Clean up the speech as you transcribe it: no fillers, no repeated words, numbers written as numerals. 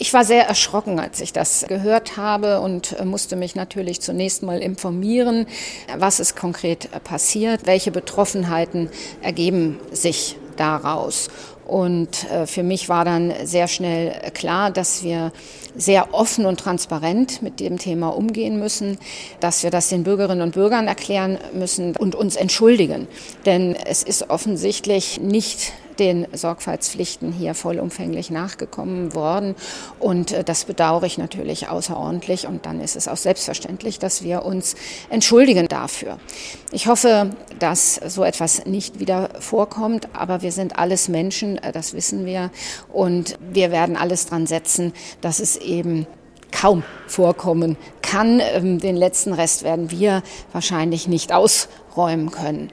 Ich war sehr erschrocken, als ich das gehört habe und musste mich natürlich zunächst mal informieren, was ist konkret passiert, welche Betroffenheiten ergeben sich daraus. Und für mich war dann sehr schnell klar, dass wir sehr offen und transparent mit dem Thema umgehen müssen, dass wir das den Bürgerinnen und Bürgern erklären müssen und uns entschuldigen. Denn es ist offensichtlich nicht den Sorgfaltspflichten hier vollumfänglich nachgekommen worden. Und das bedauere ich natürlich außerordentlich. Und dann ist es auch selbstverständlich, dass wir uns entschuldigen dafür. Ich hoffe, dass so etwas nicht wieder vorkommt. Aber wir sind alles Menschen, das wissen wir. Und wir werden alles dran setzen, dass es eben kaum vorkommen kann. Den letzten Rest werden wir wahrscheinlich nicht ausräumen können.